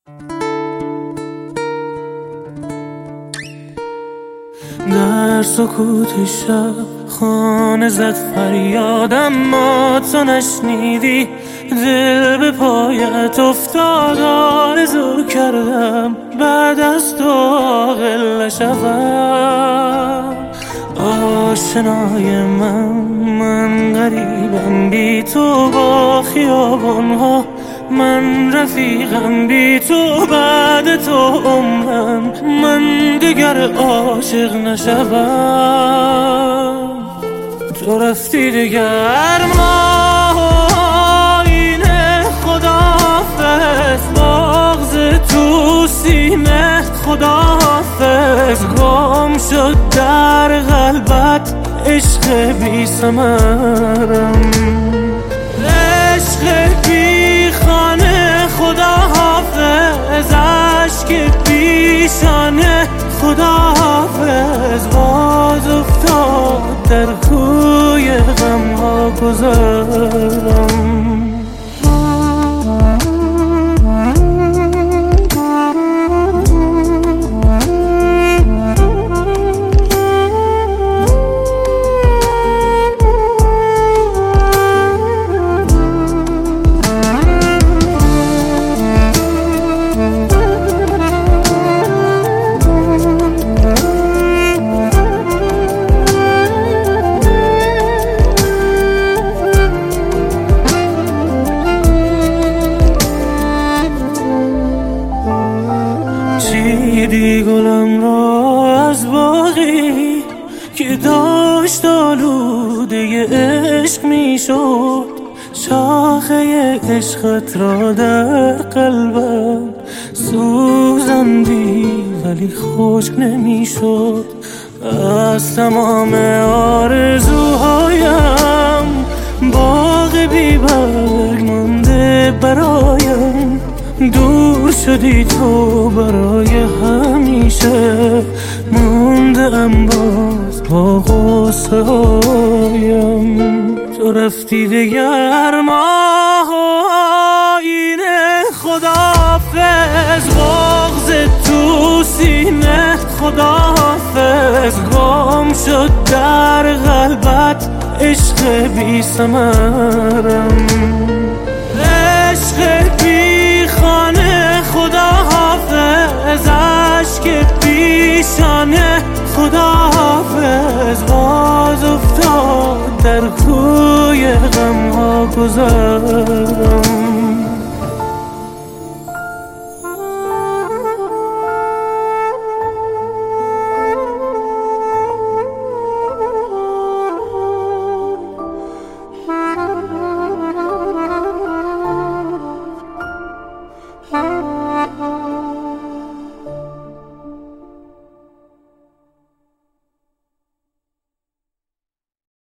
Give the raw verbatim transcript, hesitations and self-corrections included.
در سکوت شب خانه زد فریادم، ما تو نشنیدی. دل به پایت افتاد، آرزو کردم بعد از تو عاقل نشوم. آشنای من من غریبم بی تو با خیابانها، من رفیقم بی تو بعد تو عمرم، من دیگر عاشق نشوم. تو رفتی دیگر ما آینه، خداحافظ بغض تو سینه، خداحافظ گم شد در قلبت عشق بی ثمرم، عشق بی خانه، خداحافظ اشک پیشانه، خداحافظ باز افتاد در کوی غم ها گذرم. چیدی گلم را از باغی که داشت آلوده عشق می شد، شاخه عشقت را در قلبم سوزندی ولی خشک نمی شد. از تمام آرزوهایم باغ بی برگ مانده برایم، دور شدی تو برای همیشه، مونده ام باز با غصه هایم. تو رفتی دیگر ما آینه، خداحافظ بغض تو سینه، خداحافظ گم شد در قلبت عشق بی ثمرم، عشق بی خانه، خداحافظ اشک پیشانه، خداحافظ باز افتاد در کوی غم ها گذر.